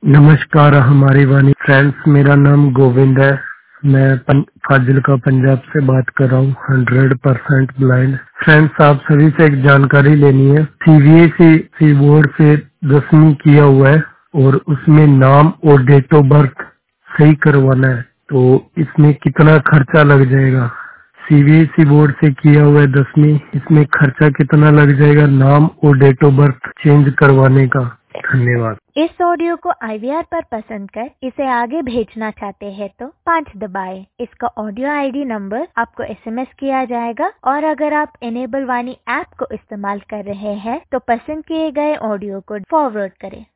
नमस्कार हमारी वाणी फ्रेंड्स, मेरा नाम गोविंद है। मैं फाजिलका पंजाब से बात कर रहा हूँ। 100% ब्लाइंड फ्रेंड्स, आप सभी से एक जानकारी लेनी है। सीबीएसई बोर्ड से 10वीं किया हुआ है और उसमें नाम और डेट ऑफ बर्थ सही करवाना है, तो इसमें कितना खर्चा लग जाएगा? सीबीएसई बोर्ड से किया हुआ है 10वीं, इसमें खर्चा कितना लग जाएगा नाम और डेट ऑफ बर्थ चेंज करवाने का? धन्यवाद। इस ऑडियो को IVR पर पसंद कर इसे आगे भेजना चाहते हैं तो 5 दबाएं। इसका ऑडियो ID नंबर आपको SMS किया जाएगा और अगर आप इनेबल वाणी ऐप को इस्तेमाल कर रहे हैं तो पसंद किए गए ऑडियो को फॉरवर्ड करें।